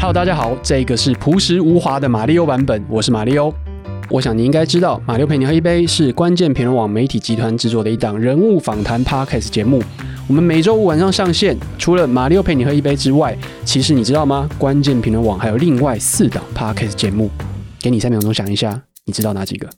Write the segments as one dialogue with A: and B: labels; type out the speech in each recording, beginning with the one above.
A: Hello， 大家好，这个是朴实无华的马里欧版本，我是马里欧。我想你应该知道，马里欧陪你喝一杯是关键评论网媒体集团制作的一档人物访谈 Podcast 节目。我们每周五晚上上线，除了马里欧陪你喝一杯之外，其实你知道吗？关键评论网还有另外4档 Podcast 节目，给你3秒钟想一下，你知道哪几个？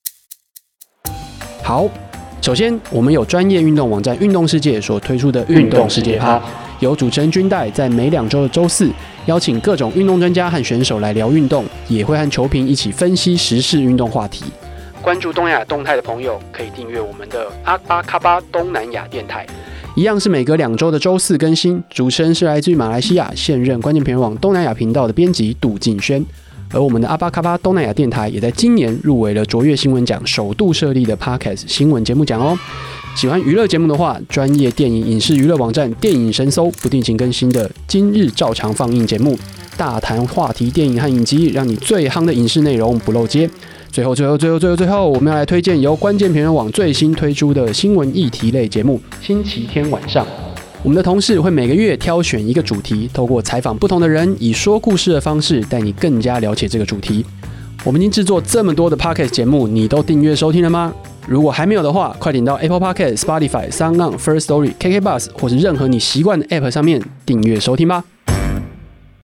A: 好，首先我们有专业运动网站运动世界所推出的运动世界趴，由主持人君代在每2周的周4邀请各种运动专家和选手来聊运动，也会和球评一起分析时事运动话题。关注东亚动态的朋友可以订阅我们的阿巴卡巴东南亚电台，一样是每隔2周的周4更新。主持人是来自于马来西亚现任关键评论网东南亚频道的编辑杜敬轩。而我们的阿巴卡巴东南亚电台也在今年入围了卓越新闻奖首度设立的 Podcast 新闻节目奖哦。喜欢娱乐节目的话，专业电影影视娱乐网站电影神搜不定期更新的今日照常放映节目，大谈话题电影和影集，让你最夯的影视内容不漏接。最后，我们要来推荐由关键评论网最新推出的新闻议题类节目星期天晚上。我们的同事会每个月挑选一个主题，透过采访不同的人，以说故事的方式带你更加了解这个主题。我们已经制作这么多的 Podcast 节目，你都订阅收听了吗？如果还没有的话，快点到 Apple Podcast、Spotify、SoundOn、First Story、KKBox 或是任何你习惯的 App 上面订阅收听吧。